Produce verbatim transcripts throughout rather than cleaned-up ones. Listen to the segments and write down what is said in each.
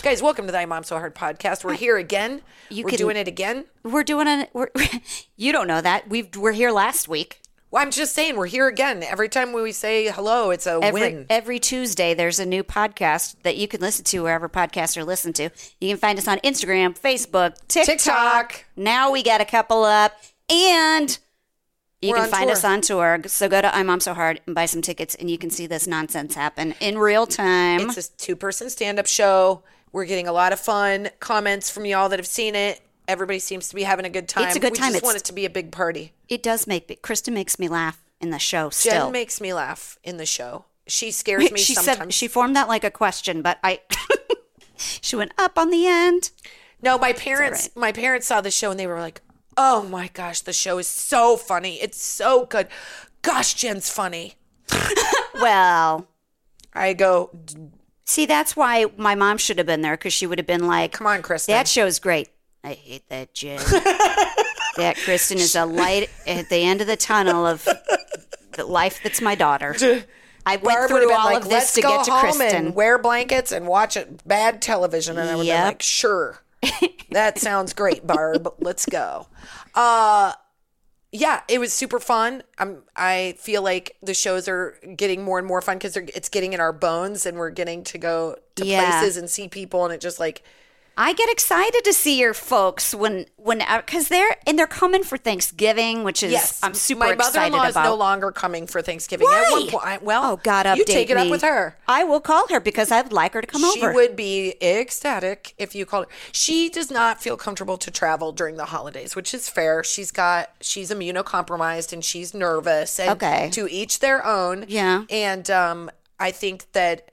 Guys, welcome to the I'm Mom So Hard podcast. We're here again. You we're can- doing it again. We're doing it. We're, you don't know that. We've, we're here last week. Well, I'm just saying we're here again. Every time we say hello, it's a Every, win. every Tuesday, there's a new podcast that you can listen to wherever podcasts are listened to. You can find us on Instagram, Facebook, TikTok. TikTok. Now we got a couple up. And you We're can on find tour. us on tour. So go to I'm Mom So Hard and buy some tickets, and you can see this nonsense happen in real time. It's a two-person stand-up show. We're getting a lot of fun comments from y'all that have seen it. Everybody seems to be having a good time. It's a good we time. just It's- want it to be a big party. It does make me, Krista makes me laugh in the show Jen still. makes me laugh in the show. She scares me she sometimes. said she formed that like a question, but I she went up on the end. No, my parents, right. my parents saw the show and they were like, "Oh my gosh, the show is so funny. It's so good. Gosh, Jen's funny." Well, I go, see, that's why my mom should have been there, because she would have been like, "Come on, Kristen." that show's great. I hate that Jen. That Kristen is a light at the end of the tunnel of the life that's my daughter. I went Barb would through have been all like, of "Let's this to go get to home Kristen. and wear blankets and watch it, bad television." And I would have Yep. been like, "Sure, that sounds great, Barb. Let's go." Uh, yeah, it was super fun. I'm. I feel like the shows are getting more and more fun because it's getting in our bones, and we're getting to go to Yeah. places and see people, and it just like. I get excited to see your folks when when because they're and they're coming for Thanksgiving, which is Yes, I'm super my excited mother-in-law about. is no longer coming for Thanksgiving. Why? At one point, I, well, Oh, God, update you take it me. up with her. I will call her because I'd like her to come She over. would be ecstatic if you called her. She does not feel comfortable to travel during the holidays, which is fair. She's got she's immunocompromised and she's nervous. And Okay. to each their own. Yeah. And um, I think that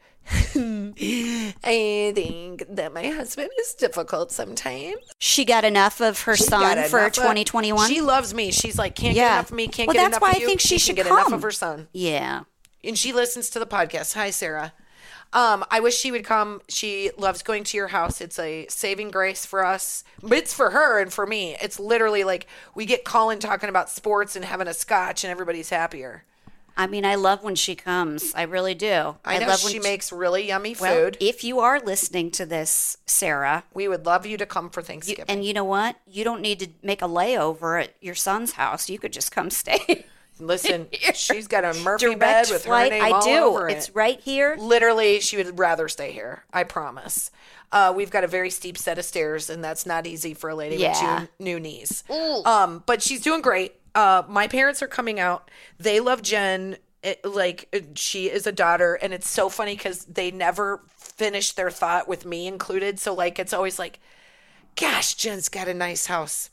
I think that my husband is difficult sometimes. She got enough of her She son got for enough of- twenty twenty-one. She loves me. She's like, can't get Yeah. enough of me, can't Well, get that's enough why of I you. think she can should get enough come. of her son. Yeah. And she listens to the podcast. Hi, Sarah. Um, I wish she would come. She loves going to your house. It's a saving grace for us. But it's for her and for me. It's literally like we get Colin talking about sports and having a scotch and everybody's happier. I mean, I love when she comes. I really do. I know love when she makes really yummy well, food. if you are listening to this, Sarah, We would love you to come for you, Thanksgiving. and you know what? You don't need to make a layover at your son's house. You could just come stay. Listen, she's got a Murphy bed Direct with flight. her name I all do. over It's it. right here. Literally, she would rather stay here. I promise. Uh, we've got a very steep set of stairs, and that's not easy for a lady Yeah. with two new knees. Um, but she's doing great. Uh, my parents are coming out. They love Jen. It, like uh, she is a daughter, and it's so funny because they never finish their thought with me included. So like, it's always like, "Gosh, Jen's got a nice house."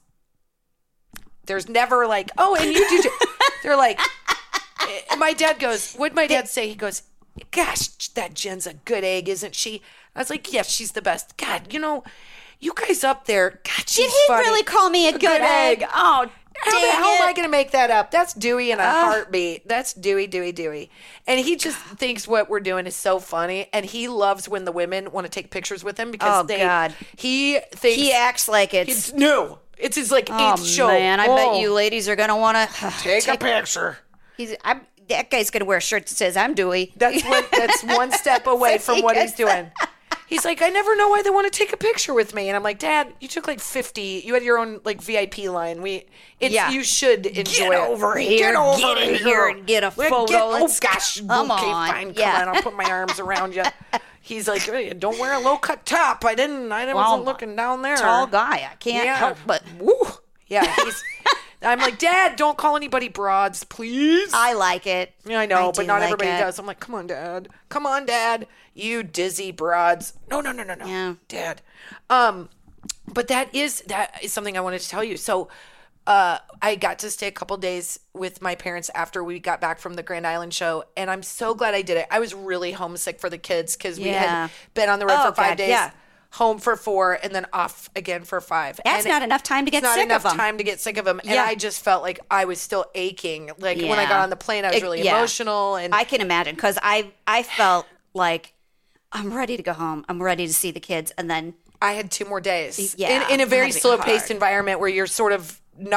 There's never like, "Oh, and you do." too." They're like, eh, my dad goes, what'd my dad say? He goes, "Gosh, that Jen's a good egg, isn't she?" I was like, "Yes, she's the best." God, you know, you guys up there, God, she's Did he funny. really call me a good, egg? Oh, How the dang hell am I it. going to make that up? That's Dewey in a heartbeat. That's Dewey, Dewey, Dewey. And he just thinks what we're doing is so funny. And he loves when the women want to take pictures with him because Oh, they, God. he thinks He acts like it's. it's new. It's his like Oh eighth show. man, I Oh, bet you ladies are gonna want to take a picture. He's. I'm, that guy's gonna wear a shirt that says "I'm Dewey." That's what. That's one step away So from he what he's gets- doing. He's like, "I never know why they want to take a picture with me," and I'm like, "Dad, you took like fifty. You had your own like V I P line. We, it's Yeah. you should enjoy Get it. over here. Get over Get in here and get a Well, photo. get- oh Let's- gosh, come okay, on. fine, Yeah. come on. I'll put my arms around you. He's like, "Hey, don't wear a low cut top. I didn't. I Well, wasn't looking down there. Tall guy. I can't Yeah. help but. Woo. Yeah, he's. I'm like, "Dad, don't call anybody broads, please." I like it. Yeah, I know, I but do not like everybody it. does. I'm like, "Come on, Dad. Come on, Dad. You dizzy broads." No, no, no, no, no. Yeah. Dad. Um, but that is that is something I wanted to tell you. So, uh, I got to stay a couple days with my parents after we got back from the Grand Island show, and I'm so glad I did it. I was really homesick for the kids because we Yeah. had been on the road Oh, for five God, days. yeah. Home for four and then off again for five. That's And not enough time to get it's not sick enough of them. time to get sick of them. And Yeah. I just felt like I was still aching. Like when I Yeah. got on the plane, I was It- really yeah. emotional. And I can imagine because I I felt like I'm ready to go home. I'm ready to see the kids, and then I had two more days Yeah, in, in a very that'd be slow paced hard. environment where you're sort of not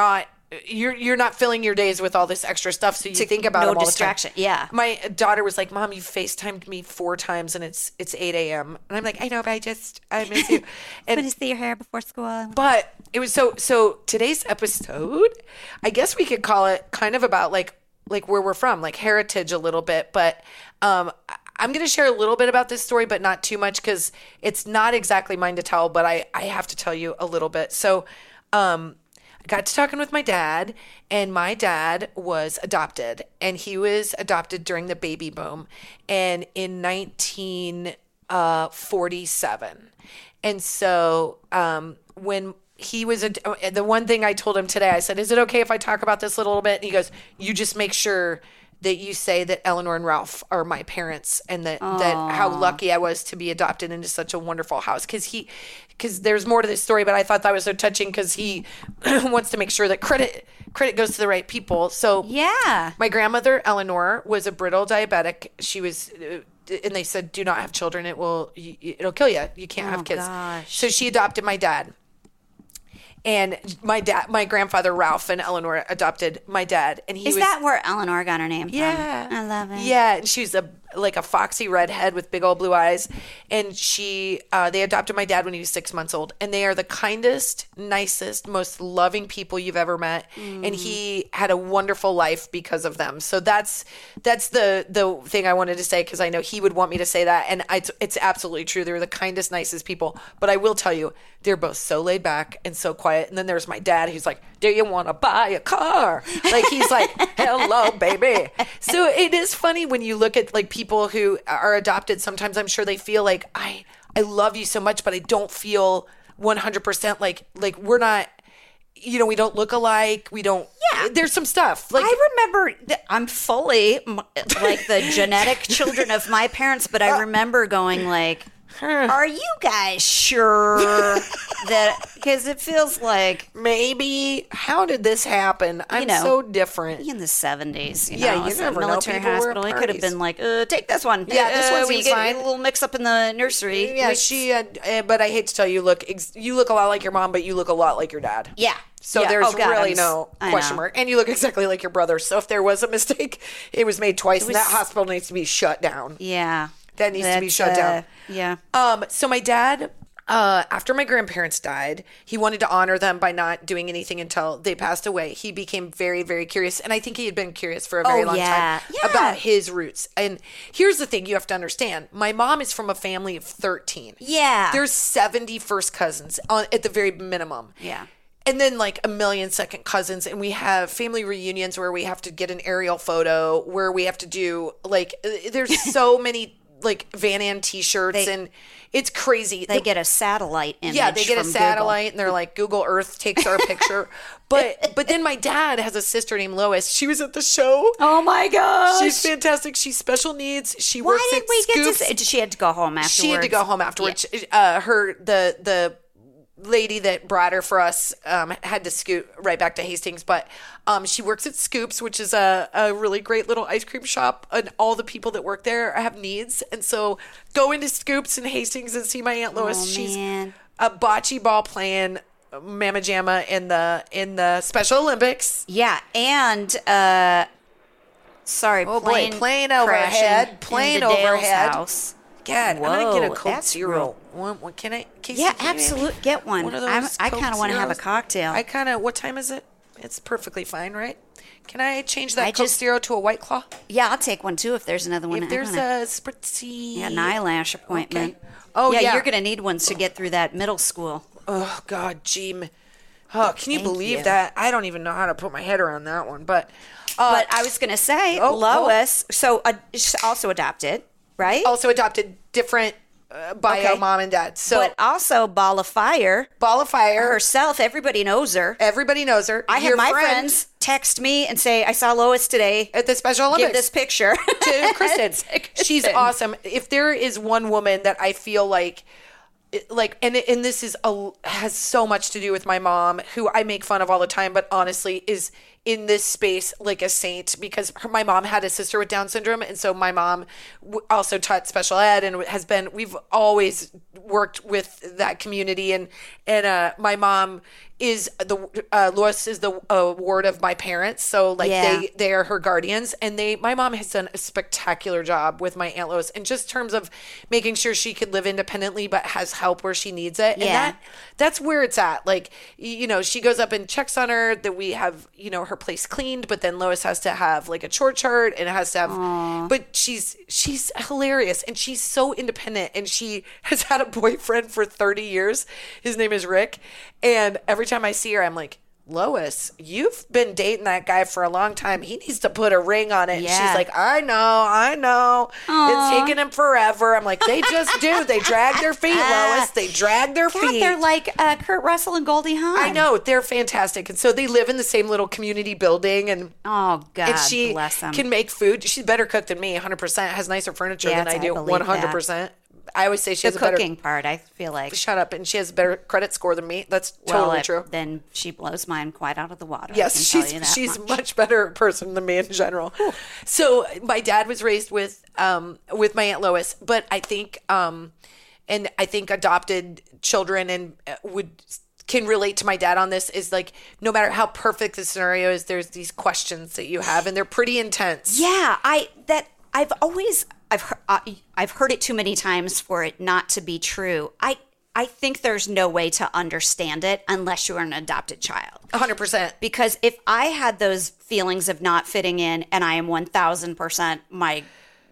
you're you're not filling your days with all this extra stuff, so you think about no them all distraction. the time. Yeah. My daughter was like, "Mom, you FaceTimed me four times, and it's it's eight a.m." And I'm like, "I know, but I just I miss you." I'm And going to see your hair before school. but it was so so today's episode, I guess we could call it kind of about like like where we're from, like heritage a little bit. But um, I- I'm going to share a little bit about this story, but not too much because it's not exactly mine to tell. But I I have to tell you a little bit. So um, I got to talking with my dad, and my dad was adopted, and he was adopted during the baby boom, and in nineteen forty-seven. And so um, when he was a, the one thing I told him today, I said, "Is it okay if I talk about this a little bit?" And he goes, "You just make sure that you say that Eleanor and Ralph are my parents, and that, that how lucky I was to be adopted into such a wonderful house." Because he, because there's more to this story, but I thought that was so touching because he wants to make sure that credit credit goes to the right people. So Yeah. my grandmother Eleanor was a brittle diabetic. She was, uh, and they said, "Do not have children. It will, y- it'll kill you. You can't have kids." gosh. So she adopted my dad. And my dad, my grandfather Ralph and Eleanor adopted my dad, and he Is was that where Eleanor got her name from? yeah, I love it. Yeah, and she was a like a foxy redhead with big old blue eyes, and she uh, they adopted my dad when he was six months old, and they are the kindest, nicest, most loving people you've ever met, mm. and he had a wonderful life because of them. So that's that's the the thing I wanted to say because I know he would want me to say that, and I, it's absolutely true. They're the kindest, nicest people. But I will tell you, they're both so laid back and so quiet. And then there's my dad, who's like, "Do you want to buy a car?" Like he's like, "Hello, baby." So it is funny when you look at like people who are adopted. Sometimes I'm sure they feel like I I love you so much, but I don't feel one hundred percent like like we're not. You know, we don't look alike. We don't. Yeah. There's some stuff. Like I remember, th- I'm fully m- like the genetic children of my parents, but I remember going like, "Are you guys sure that?" Because it feels like maybe how did this happen? I'm You know, so different. in the seventies. You Yeah, know, you it's a never know. military People were at hospital. It could have parties. been like, uh, "Take this one." Yeah, this uh, one we seems get fine. a little mix up in the nursery. Yeah, We- she. Uh, uh, but I hate to tell you, look, ex- you look a lot like your mom, but you look a lot like your dad. Yeah. So Yeah. there's Oh, God, really I'm s- no I question know. mark, and you look exactly like your brother. So if there was a mistake, it was made twice, and was- that hospital needs to be shut down. Yeah. That needs to be That's, shut uh, down. Yeah. Um, so my dad, uh, after my grandparents died, he wanted to honor them by not doing anything until they passed away. He became very, very curious. And I think he had been curious for a very Oh, long yeah. time Yeah. about his roots. And here's the thing you have to understand. My mom is from a family of thirteen. Yeah. There's seventy first cousins on, at the very minimum. Yeah. And then like a million second cousins, and we have family reunions where we have to get an aerial photo, where we have to do like uh, there's so many like Van Ann t-shirts, They- and it's crazy. They get a satellite image. yeah, they get a from satellite, and they're like Google Earth takes our picture. But but then my dad has a sister named Lois. She was at the show. Google. Oh my gosh. She's fantastic. She's special needs. She Why works did at we get Scoops. to? Say, she had to go home afterwards. She had to go home afterwards. Uh, her the the lady that brought her for us um, had to scoot right back to Hastings, but um, she works at Scoops, which is a, a really great little ice cream shop, and all the people that work there have needs. And so go into Scoops in Hastings and see my Aunt Lois. Oh, She's man. a bocce ball playing Mama Jamma in the in the Special Olympics. Yeah, and uh, sorry, Oh, boy, plane plane crashing overhead, plane into Dale's overhead. house. God, I'm gonna get a Whoa, Coke that's Zero. real. One, one, can I? Casey, Yeah, can you- absolutely. Get one. One of I'm, those I Coke kind of want to have a Zeros? cocktail. I kind of. What time is it? It's perfectly fine, right? Can I change that I Coke just- Zero to a White Claw? yeah, I'll take one too if there's another one. If I'm there's gonna- a spritzy. yeah, an eyelash appointment. Okay. Oh, yeah, yeah. you're gonna need ones to get through that middle school. Oh God, Jim. Oh, can you Thank believe you. that? I don't even know how to put my head around that one, but. Uh, But I was gonna say, oh, Lois, so uh, she's also adopted, right? also adopted different uh, bio Okay. mom and dad. So but also Ball of Fire Ball of Fire. herself. Everybody knows her. Everybody knows her. I have Your my friend friends text me and say, "I saw Lois today. at the Special Olympics. Give this picture to Kristen. To She's Kristen. awesome. If there is one woman that I feel like like and and this is a has so much to do with my mom, who I make fun of all the time, but honestly is in this space like a saint, because her, my mom had a sister with Down syndrome, and so my mom w- also taught special ed and has been we've always worked with that community, and and uh my mom is the uh, Lois is the uh, ward of my parents, so like Yeah. they they are her guardians, and they my mom has done a spectacular job with my Aunt Lois in just terms of making sure she could live independently but has help where she needs it. And Yeah. that that's where it's at. Like, you know, she goes up and checks on her, that we have, you know, her place cleaned, but then Lois has to have like a chore chart and it has to have Aww. but she's she's hilarious and she's so independent, and she has had a boyfriend for thirty years. His name is Rick, and every time I see her I'm like, Lois, you've been dating that guy for a long time. He needs to put a ring on it. And Yeah. she's like, I know, I know. Aw. It's taking him forever. I'm like, they just do. They drag their feet, Lois. They drag their God, feet. they're like uh, Kurt Russell and Goldie Hawn. I know. They're fantastic. And so they live in the same little community building, and Oh, God and she bless them. can make food. She's better cook than me, one hundred percent. Has nicer furniture Yes, than I I do, believe one hundred percent. I always say she the has a better cooking part, I feel like. shut up, and she has a better credit score than me. That's totally well, it- true. Then she blows mine quite out of the water. I Yes, can she's tell you that she's much. much better person than me in general. So my dad was raised with um with my Aunt Lois, but I think um and I think adopted children and uh, would can relate to my dad on this, is like, no matter how perfect the scenario is, there's these questions that you have, and they're pretty intense. Yeah, I that I've always I've heard, uh, I've heard it too many times for it not to be true. I I think there's no way to understand it unless you're an adopted child. one hundred percent. Because if I had those feelings of not fitting in, and I am one thousand percent my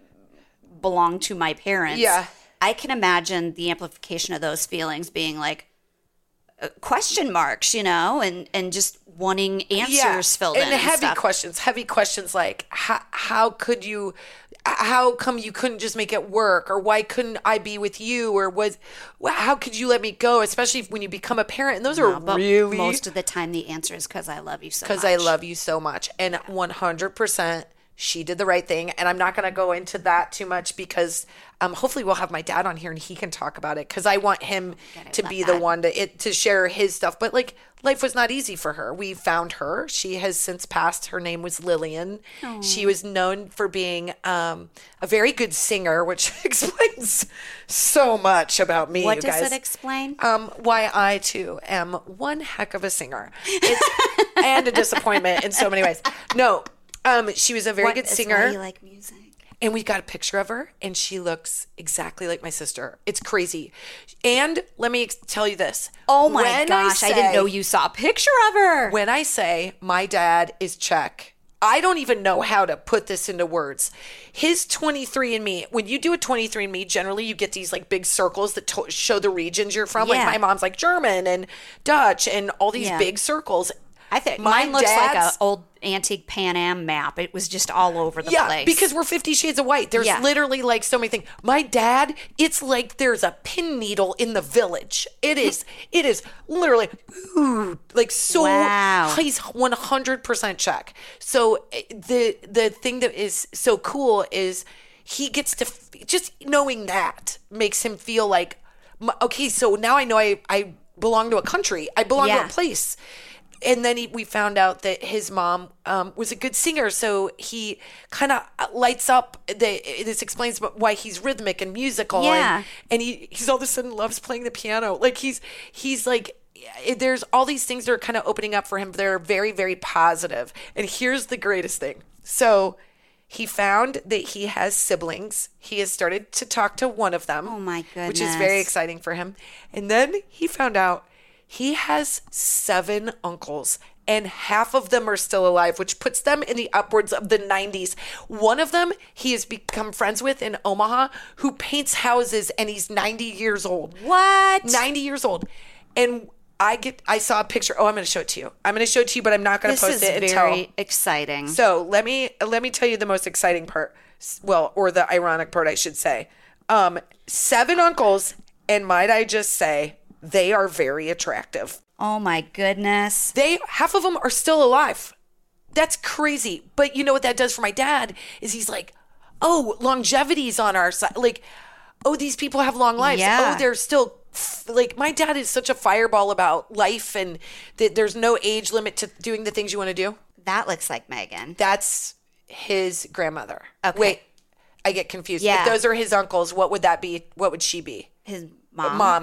belong to my parents, Yeah. I can imagine the amplification of those feelings being like uh, question marks, you know, and and just wanting answers filled in and and heavy stuff. questions heavy questions like how, how could you how come you couldn't just make it work, or why couldn't I be with you, or was how could you let me go, especially when you become a parent, and those No, are but really most of the time the answer is because I love you so much. because I love you so much. And one hundred percent she did the right thing. And I'm not going to go into that too much because um, hopefully we'll have my dad on here and he can talk about it, because I want him to love be the that. one to it to share his stuff. But like, life was not easy for her. We found her. She has since passed. Her name was Lillian. She was known for being um, a very good singer, which explains so much about me. What you does guys. it explain? Um, why I too am one heck of a singer, it's, and a disappointment in so many ways. No, um, she was a very What good is singer, why you like music? and we got a picture of her, and she looks exactly like my sister. It's crazy. And let me ex- tell you this. Oh my When gosh, I, say- didn't know you saw a picture of her. When I say my dad is Czech, I don't even know how to put this into words. His twenty-three and me, when you do a twenty-three and me, generally you get these like big circles that to- show the regions you're from. Yeah. Like my mom's like German and Dutch and all these Yeah. big circles. I think My mine looks like an dad's- old antique Pan Am map. It was just all over the Yeah, place. because we're Fifty Shades of White. There's Yeah. literally like so many things. My dad, it's like there's a pin needle in the village. It is, it is literally, ooh, like so. Wow. He's one hundred percent Czech. So eh, the the thing that is so cool is he gets to f- just knowing that makes him feel like, m- okay, so now I know I I belong to a country. I belong to Yeah. a place. And then he, we found out that his mom um, was a good singer, so he kind of lights up. The, this explains why he's rhythmic and musical, Yeah. and, and he he's all of a sudden loves playing the piano. Like he's he's like, there's all these things that are kind of opening up for him. They're very very positive. And here's the greatest thing. So he found that he has siblings. He has started to talk to one of them. Oh, my Which is very goodness. exciting for him. And then he found out he has seven uncles, and half of them are still alive, which puts them in the upwards of the nineties. One of them he has become friends with in Omaha, who paints houses, and he's ninety years old. what? ninety years old. And I get I saw a picture. Oh, I'm going to show it to you. I'm going to show it to you, but I'm not going to This post is it very until. exciting. So let me let me tell you the most exciting part. Well, or the ironic part, I should say. Um, seven uncles, and might I just say, they are very attractive. Oh my goodness. They half of them are still alive. That's crazy. But you know what that does for my dad is he's like, oh, longevity's on our side. Like, oh, these people have long lives. Yeah. Oh, they're still like, my dad is such a fireball about life and that there's no age limit to doing the things you want to do. That looks like Megan. That's his grandmother. Okay. Wait, I get confused. Yeah. If those are his uncles, what would that be? What would she be? His mom. Mom.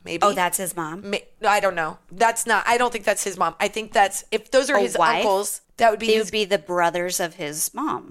maybe. Oh, that's his mom? May, I don't know. That's not, I don't think that's his mom. I think that's, if those are A his wife? uncles, that would be It his. would be the brothers of his mom.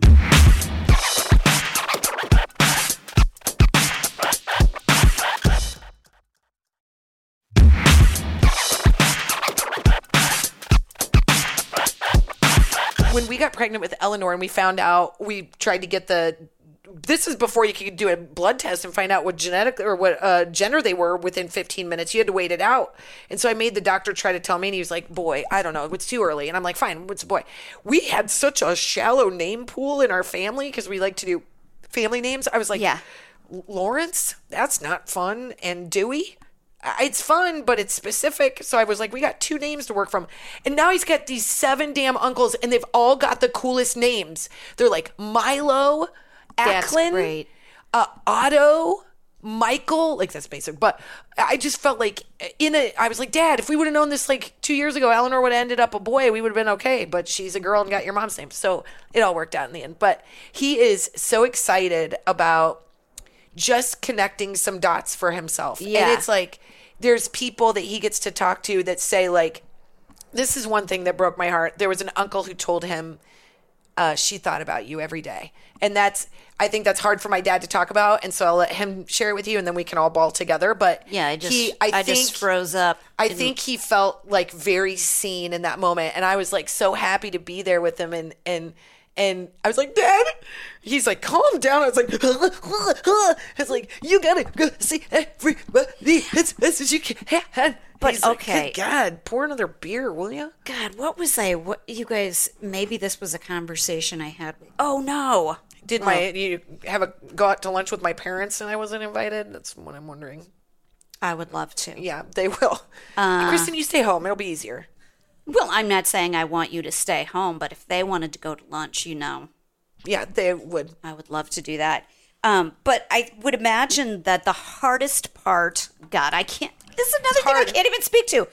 When we got pregnant with Eleanor and we found out, we tried to get the, this is before you could do a blood test and find out what genetic or what uh, gender they were within fifteen minutes. You had to wait it out. And so I made the doctor try to tell me, and he was like, boy, I don't know. It's too early. And I'm like, fine, what's a boy? We had such a shallow name pool in our family because we like to do family names. I was like, Yeah. Lawrence, that's not fun. And Dewey, it's fun, but it's specific. So I was like, we got two names to work from. And now he's got these seven damn uncles, and they've all got the coolest names. They're like Milo, That's Acklin, great. uh, Otto, Michael. Like, that's basic. But I just felt like in a, I was like, Dad, if we would have known this like two years ago, Eleanor would have ended up a boy. We would have been okay. But she's a girl and got your mom's name. So it all worked out in the end. But he is so excited about just connecting some dots for himself. Yeah. And it's like, there's people that he gets to talk to that say like, this is one thing that broke my heart. There was an uncle who told him, uh, she thought about you every day. And that's, I think that's hard for my dad to talk about. And so I'll let him share it with you and then we can all ball together. But Yeah, I just, he, I, I, think, just froze up. I and- think he felt like very seen in that moment. And I was like so happy to be there with him. And, and, and I was like, Dad, he's like, calm down. I was like, it's like, you gotta go see everybody as best as you can. But He's like, okay. good God, pour another beer, will you? God, what was I? What you guys? Maybe this was a conversation I had. Oh no! Did my you have a go out to lunch with my parents and I wasn't invited? That's what I'm wondering. I would love to. Yeah, they will. Uh, Kristen, you stay home. It'll be easier. Well, I'm not saying I want you to stay home, but if they wanted to go to lunch, you know, Yeah, they would. I would love to do that. Um, but I would imagine that the hardest part, God, I can't, this is another thing I hard. can't even speak to.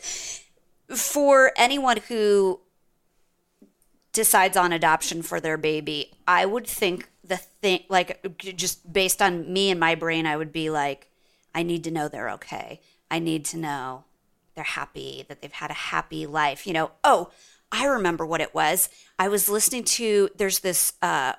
For anyone who decides on adoption for their baby, I would think the thing, like, just based on me and my brain, I would be like, I need to know they're okay. I need to know they're happy, that they've had a happy life. You know, oh, I remember what it was. I was listening to, there's this, uh,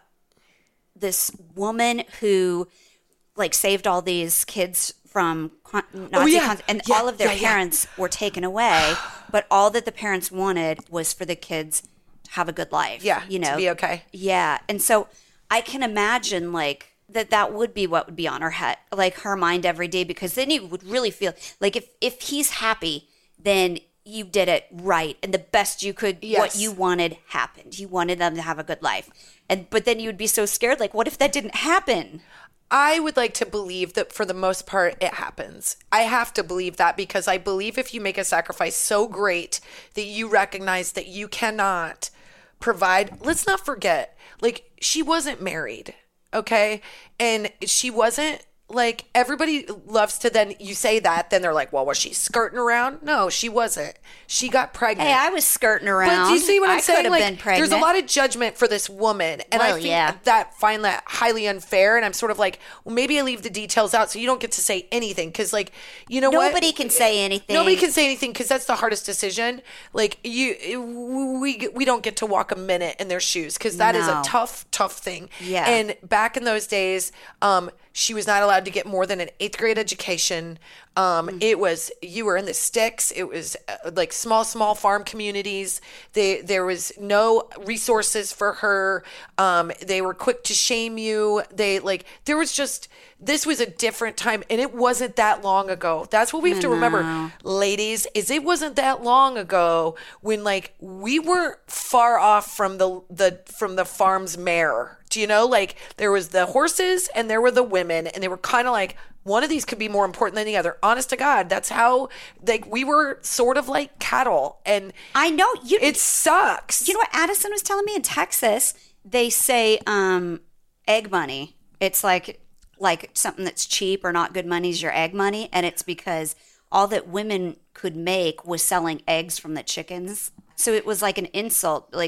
this woman who like saved all these kids from con- Nazi Oh, yeah. con- and Yeah, all of their yeah, yeah. parents were taken away, but all that the parents wanted was for the kids to have a good life. Yeah, you to know, be okay. Yeah, and so I can imagine like that that would be what would be on her head, like her mind every day, because then you would really feel like if if he's happy, then you did it right and the best you could. Yes. What you wanted happened. You wanted them to have a good life, and but then you would be so scared. Like, what if that didn't happen? I would like to believe that for the most part it happens. I have to believe that because I believe if you make a sacrifice so great that you recognize that you cannot provide, let's not forget, like she wasn't married, okay? And she wasn't like, everybody loves to then, you say that, then they're like, well, was she skirting around? No, she wasn't. She got pregnant. Hey, I was skirting around. But do you see what I'm I saying? could have Like, been pregnant. there's a lot of judgment for this woman, and I Well, think yeah. that find that highly unfair. And I'm sort of like, well, maybe I leave the details out so you don't get to say anything, because, like, you know what? Nobody can say anything. Nobody can say anything because that's the hardest decision. Like you, we we don't get to walk a minute in their shoes because that is No. a tough, tough thing. Yeah. And back in those days, um, she was not allowed to get more than an eighth grade education. Um, Mm. It was, you were in the sticks. It was uh, like small, small farm communities. They, there was no resources for her. Um, they were quick to shame you. They like, there was just, this was a different time, and it wasn't that long ago. That's what we have to remember, ladies, is it wasn't that long ago when like we weren't far off from the, the, from the farm's mare. Do you know, like there was the horses and there were the women, and they were kind of like, one of these could be more important than the other. Honest to God, that's how like we were sort of like cattle, and I know you. it sucks. You know what Addison was telling me in Texas? They say um, egg money. It's like like something that's cheap or not good money is your egg money, and it's because all that women could make was selling eggs from the chickens. So it was like an insult. Like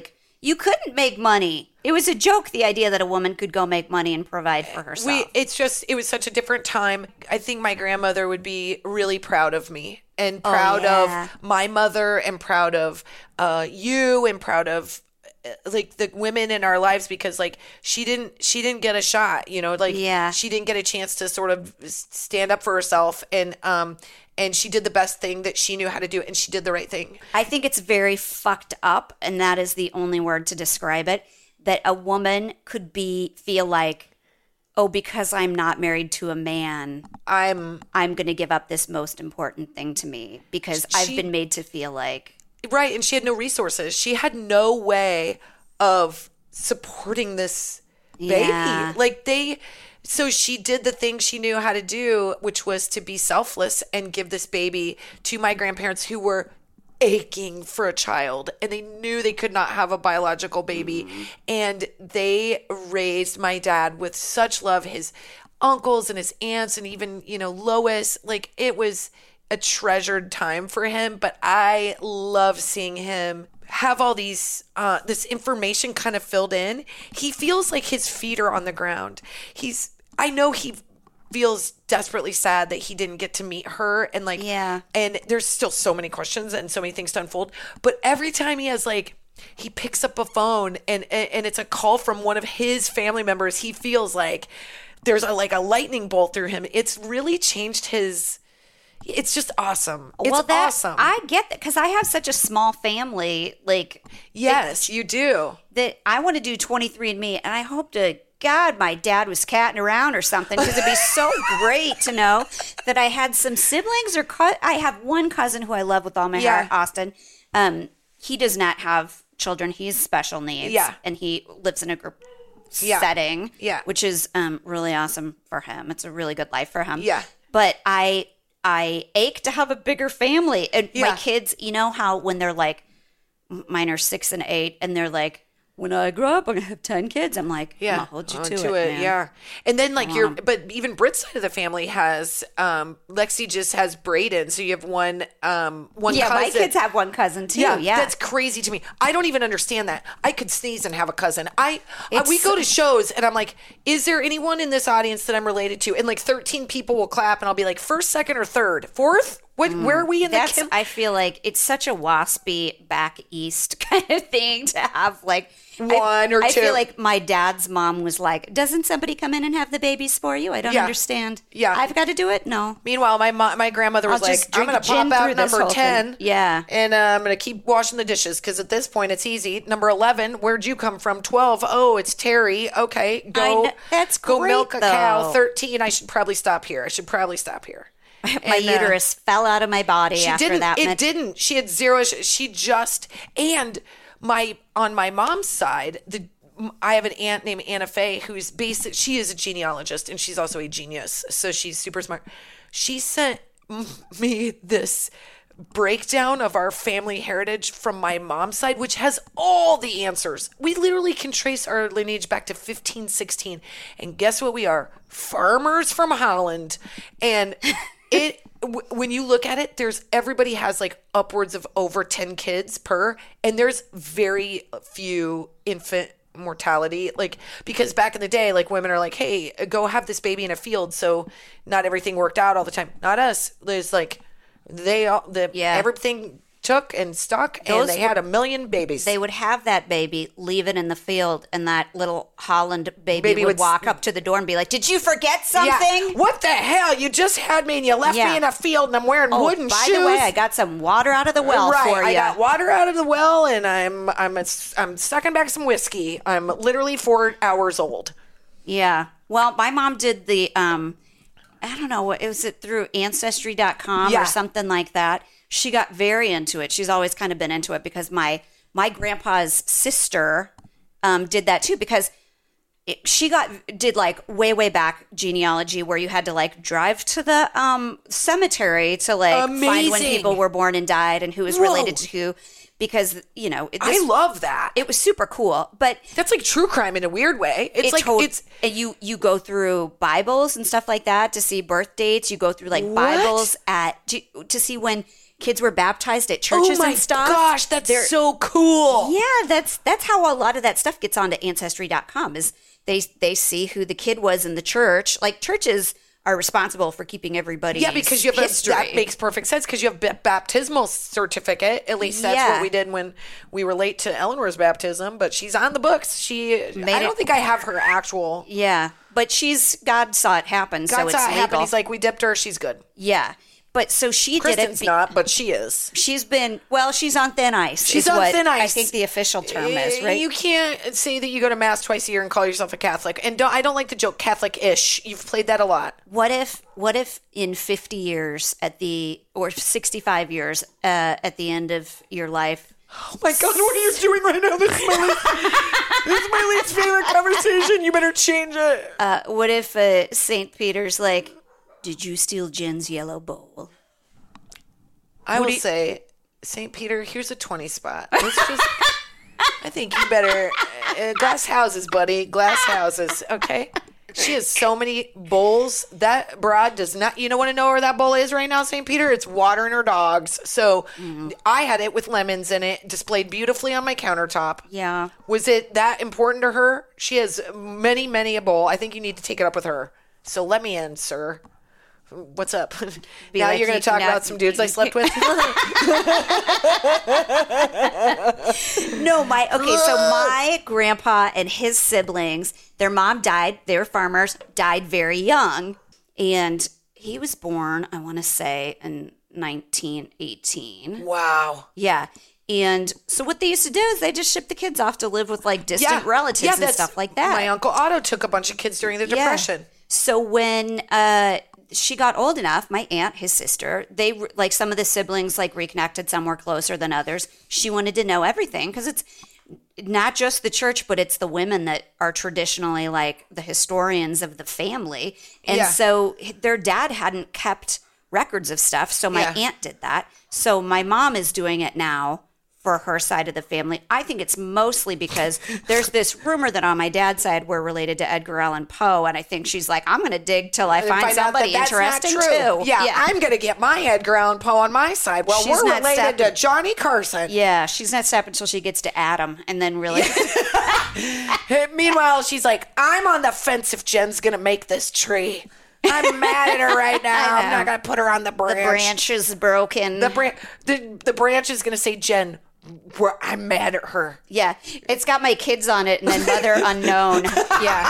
you couldn't make money. It was a joke, the idea that a woman could go make money and provide for herself. We, it's just, it was such a different time. I think my grandmother would be really proud of me and proud oh, yeah. of my mother and proud of uh, you and proud of like the women in our lives, because like she didn't she didn't get a shot, you know, like yeah. she didn't get a chance to sort of stand up for herself, and um and she did the best thing that she knew how to do, and she did the right thing. I think it's very fucked up, and that is the only word to describe it, that a woman could be feel like, oh, because I'm not married to a man, I'm I'm going to give up this most important thing to me because she, I've been made to feel like. Right, and she had no resources. She had no way of supporting this baby. Yeah. Like they, so she did the thing she knew how to do, which was to be selfless and give this baby to my grandparents who were aching for a child, and they knew they could not have a biological baby. Mm-hmm. And they raised my dad with such love, his uncles and his aunts, and even, you know, Lois. Like it was a treasured time for him, but I love seeing him have all these uh this information kind of filled in. He feels like his feet are on the ground. He's I know he feels desperately sad that he didn't get to meet her, and like yeah and there's still so many questions and so many things to unfold, but every time he has like he picks up a phone and and it's a call from one of his family members, he feels like there's a like a lightning bolt through him. It's really changed his It's just awesome. It's well, that, awesome. I get that because I have such a small family. Like, yes, you do. That I want to do twenty-three and me, and I hope to God my dad was catting around or something, because it'd be so great to know that I had some siblings or co- I have one cousin who I love with all my Yeah. heart, Austin. Um, he does not have children. He's special needs. Yeah. And he lives in a group Yeah. setting. Yeah. Which is um, really awesome for him. It's a really good life for him. Yeah. But I I ache to have a bigger family. And Yeah. my kids, you know how when they're like, mine are six and eight, and they're like, when I grow up, I'm going to have ten kids. I'm like, Yeah, I'm going to hold you on to, it, man. Yeah, and then like your, but even Britt's side of the family has, um, Lexi just has Brayden, so you have one, um, one. Yeah, cousin. my kids have one cousin too. Yeah, Yeah, that's crazy to me. I don't even understand that. I could sneeze and have a cousin. I, I It's- we go to shows and I'm like, is there anyone in this audience that I'm related to? And like thirteen people will clap, and I'll be like, first, second, or third, fourth. What? Where are we in That's, the? Kim- I feel like it's such a waspy back east kind of thing to have like One I, or I two. feel like my dad's mom was like, doesn't somebody come in and have the babies for you? I don't Yeah. understand. Yeah. I've got to do it? No. Meanwhile, my mo- my grandmother was I'll like, just I'm drink going to gin pop out through this number whole ten. thing. Yeah. And uh, I'm going to keep washing the dishes because at this point it's easy. Number eleven, where'd you come from? twelve, oh, it's Terry. Okay, I go. kn- that's Go great, milk a cow. though. thirteen, I should probably stop here. I should probably stop here. My And, uh, uterus fell out of my body She after didn't. that. It Met- didn't. She had zero. She just and my on my mom's side, the I have an aunt named Anna Faye who's basic. She is a genealogist and she's also a genius. So she's super smart. She sent m- me this breakdown of our family heritage from my mom's side, which has all the answers. We literally can trace our lineage back to fifteen sixteen. And guess what we are? Farmers from Holland. And it w- when you look at it, there's everybody has like upwards of over ten kids per, and there's very few infant mortality, like because back in the day, like women are like, hey, go have this baby in a field, so not everything worked out all the time. Not us. There's like they all the Yeah. everything took and stuck, Those and they were- had a million babies. They would have that baby, leave it in the field, and that little Holland baby, Baby would would- walk up to the door and be like, "Did you forget Yeah. something?" What the hell? You just had me and you left Yeah. me in a field and I'm wearing Oh, wooden by shoes. the way, I got some water out of the well right. for you. I got water out of the well, and I'm I'm I'm sucking back some whiskey. I'm literally four hours old. Yeah. Well, my mom did the um I don't know, what was it through ancestry dot com Yeah. or something like that. She got very into it. She's always kind of been into it because my my grandpa's sister um did that too, because it, she got did like way way back genealogy where you had to like drive to the um cemetery to like find when Amazing. people were born and died and who was Whoa. related to who, because you know it, I this- love that. it was super cool. But That's like true crime in a weird way. It's it like tot- it's and you you go through Bibles and stuff like that to see birth dates. You go through like What? Bibles at to, to see when kids were baptized at churches oh my and stuff. gosh, that's They're, so cool. Yeah, that's that's how a lot of that stuff gets onto ancestry dot com is they they see who the kid was in the church. Like churches are responsible for keeping everybody's Yeah, because you have history. a, that makes perfect sense because you have a baptismal certificate. At least that's Yeah. what we did when we were late to Eleanor's baptism. But she's on the books. She, Made I don't it- think I have her actual. Yeah, but she's God saw it happen, so God it's saw it legal. happen. He's like, we dipped her. She's good. Yeah, but so she Kristen's did it. not, but she is. She's been well. She's on thin ice. She's is on what thin ice. I think the official term is right. You can't say that you go to mass twice a year and call yourself a Catholic. And don't, I don't like the joke Catholic-ish. You've played that a lot. What if what if in fifty years at the or sixty-five years uh, at the end of your life? Oh my God, what are you doing right now? This is my least, this is my least favorite conversation. You better change it. Uh, what if uh, Saint Peter's like, did you steal Jen's yellow bowl? I What will do you- say, Saint Peter, here's a twenty spot. Let's just, I think you better, uh, glass houses, buddy. Glass houses, okay? She has so many bowls. That broad does not, you don't want to know where that bowl is right now, Saint Peter? It's watering her dogs. So I had it with lemons in it, displayed beautifully on my countertop. Yeah. Was it that important to her? She has many, many a bowl. I think you need to take it up with her. So let me in, sir. What's up? Be now like, you're going you to talk cannot- about some dudes I slept with? No, my okay. So my grandpa and his siblings, their mom died. They were farmers. Died very young, and he was born, I want to say, in nineteen eighteen. Wow. Yeah. And so what they used to do is they just ship the kids off to live with like distant relatives and that's- stuff like that. My Uncle Otto took a bunch of kids during the Yeah. Depression. So when uh, she got old enough, my aunt, his sister, they re- like some of the siblings like reconnected. Some were closer than others. She wanted to know everything because it's not just the church, but it's the women that are traditionally like the historians of the family. And Yeah. so their dad hadn't kept records of stuff. So my Yeah. aunt did that. So my mom is doing it now for her side of the family. I think it's mostly because there's this rumor that on my dad's side we're related to Edgar Allan Poe, and I think she's like, I'm going to dig till I And find, find out somebody that that's not interesting true. too. Yeah, I'm going to get my Edgar Allan Poe on my side. Well, She's we're not related to stepping- Johnny Carson. Yeah, she's not stopping until she gets to Adam, and then really, Meanwhile, she's like, I'm on the fence if Jen's going to make this tree. I'm mad at her right now. I'm know. not going to put her on the branch. the branch is broken. The, bran- the, the branch is going to say, Jen, we're, I'm mad at her. yeah, it's got my kids on it, and then Mother Unknown. Yeah,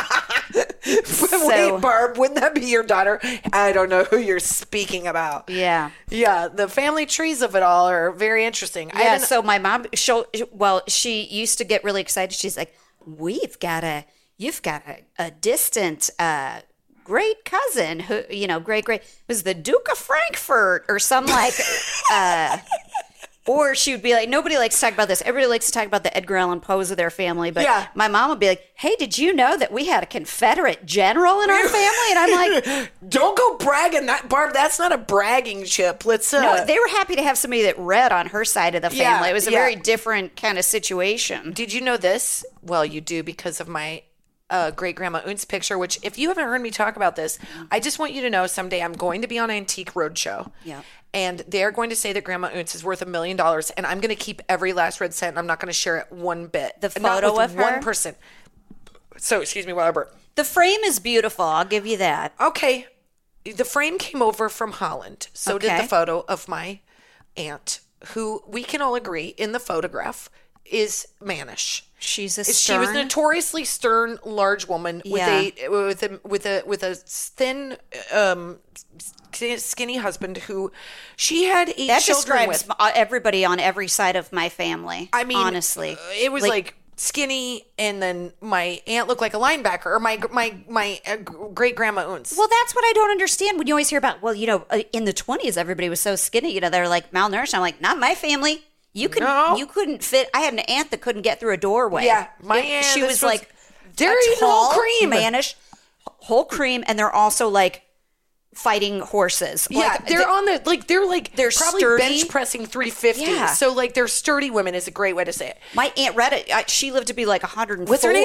Wait, Barb, wouldn't that be your daughter? I don't know who you're speaking about. yeah. Yeah, the family trees of it all are very interesting. I Yeah, didn't- so my mom, she'll, well, she used to get really excited. She's like, we've got a, you've got a, a distant uh, great cousin who, you know, great, great, was the Duke of Frankfurt or some like, uh, or she would be like, nobody likes to talk about this. Everybody likes to talk about the Edgar Allan Poes of their family. But Yeah. my mom would be like, hey, did you know that we had a Confederate general in our family? And I'm like, don't go bragging. That Barb, that's not a bragging chip. Let's uh no, they were happy to have somebody that read on her side of the family. Yeah, it was a yeah. very different kind of situation. Did you know this? Well, you do because of my uh, great grandma Un's picture, which if you haven't heard me talk about this, I just want you to know someday I'm going to be on Antique Roadshow. Yeah. And they're going to say that Grandma Unz is worth a million dollars, and I'm going to keep every last red cent. And I'm not going to share it one bit. The Not photo with of one her? person. So, excuse me, while I burp. The frame is beautiful. I'll give you that. Okay. The frame came over from Holland. So did Okay. the photo of my aunt, who we can all agree in the photograph is mannish. She's a She was a stern. notoriously stern, large woman with Yeah. a with a with a with a thin, um, skinny husband who she had eight That children describes with. m- everybody on every side of my family. I mean, honestly, uh, it was like, skinny, and then my aunt looked like a linebacker, or my my my uh, great grandma Unz. Well, that's what I don't understand when you always hear about, well, you know, uh, in the twenties, everybody was so skinny, you know, they're like malnourished. I'm like, not my family. You couldn't, No. you couldn't fit. I had an aunt that couldn't get through a doorway. Yeah, my It- aunt, she this was was like, dairy a and whole tall, cream. mannish, whole cream, and they're also like fighting horses. Yeah, Like, they're they- on the like they're like They're probably sturdy. bench pressing three fifty. Yeah. So like they're sturdy women is a great way to say it. My aunt read it. I, she lived to be like one hundred four. What's her name?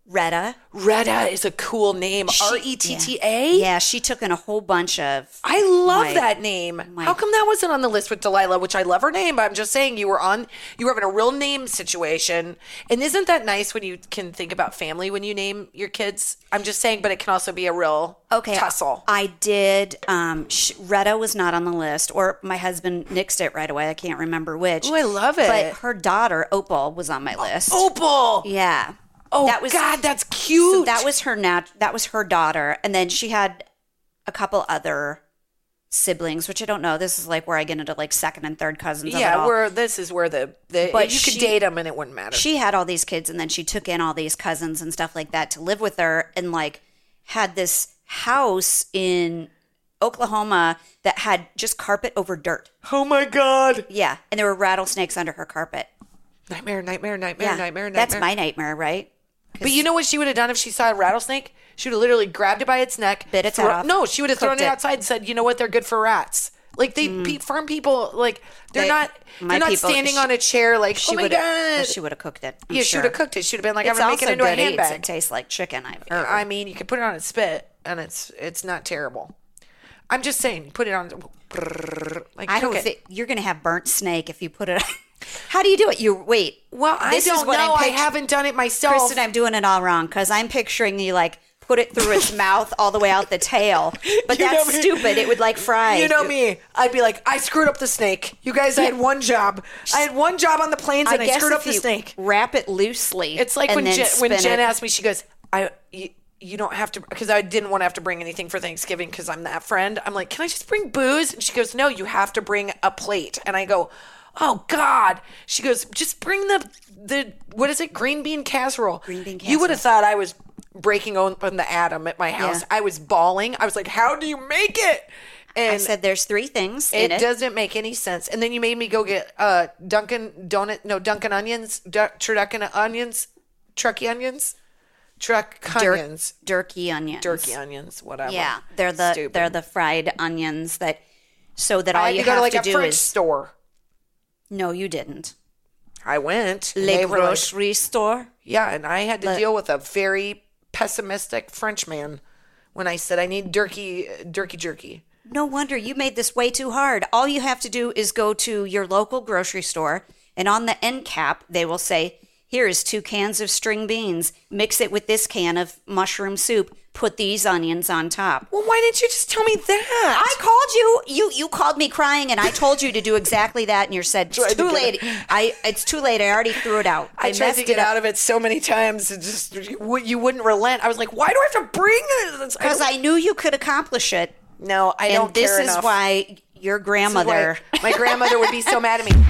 Retta. Retta is a cool name. R E T T A? Yeah, she took in a whole bunch of... I love my, that name. My, How come that wasn't on the list with Delilah, which I love her name, but I'm just saying you were on, you were having a real name situation. And isn't that nice when you can think about family when you name your kids? I'm just saying, but it can also be a real okay, tussle. I did, um, sh- Retta was not on the list, or my husband nixed it right away. I can't remember which. Oh, I love it. But her daughter, Opal, was on my list. Opal! Yeah. Oh, that was, God, that's cute. So that was her nat- That was her daughter. And then she had a couple other siblings, which I don't know. This is like where I get into like second and third cousins. Yeah, where this is where the, the but you she, could date them and it wouldn't matter. She had all these kids and then she took in all these cousins and stuff like that to live with her and like had this house in Oklahoma that had just carpet over dirt. Oh my God. Yeah. And there were rattlesnakes under her carpet. Nightmare, nightmare, nightmare, yeah, nightmare, nightmare. That's my nightmare, right? But you know what she would have done if she saw a rattlesnake? She would have literally grabbed it by its neck. Bit its throw, head off. No, she would have thrown it, it outside and said, you know what? They're good for rats. Like, they, mm. pe- farm people, like, they're they, not they're not people, standing she, on a chair like, she oh my God. Well, she would have cooked it. I'm yeah, sure. she would have cooked it. She would have been like, it's I'm going to make it into a handbag. It tastes like chicken, I've heard. I mean, you can put it on a spit, and it's it's not terrible. I'm just saying, put it on, like, I don't think, you're going to have burnt snake if you put it on. How do you do it? You wait. Well, I don't know. I haven't done it myself. Kristen, I'm doing it all wrong because I'm picturing you like put it through its mouth all the way out the tail. But you that's stupid. It would like fry. You know me. I'd be like, I screwed up the snake. You guys, I had one job. I had one job on the planes and I, I screwed up the snake. Wrap it loosely. It's like when Jen, when Jen asked me, she goes, I. You, you don't have to, because I didn't want to have to bring anything for Thanksgiving because I'm that friend. I'm like, can I just bring booze? And she goes, no, you have to bring a plate. And I go, oh God. She goes, just bring the, the what is it? Green bean casserole. Green bean casserole. You would have thought I was breaking open the atom at my house. Yeah. I was bawling. I was like, how do you make it? And I said, there's three things in it. It doesn't make any sense. And then you made me go get uh, Dunkin' Donut, no, Dunkin' Onions, du- Turducken onions, Trucky onions. Truck onions, Durkee onions, Durkee onions, whatever. Yeah, they're the Stupid. they're the fried onions that so that all I you had to go have to like to a do French is store. No, you didn't. I went. Le grocery like, store. Yeah, and I had to Le- deal with a very pessimistic Frenchman when I said I need Durkee, Durkee jerky. No wonder you made this way too hard. All you have to do is go to your local grocery store, and on the end cap they will say, here is two cans of string beans. Mix it with this can of mushroom soup. Put these onions on top. Well, why didn't you just tell me that? I called you. You you called me crying, and I told you to do exactly that, and you said, it's too late. I It's too late. I already threw it out. I, I tried to get out of it so many times. It just you wouldn't relent. I was like, why do I have to bring this? Because I, I knew you could accomplish it. No, I don't and this care is enough. why your grandmother... Why my grandmother would be so mad at me.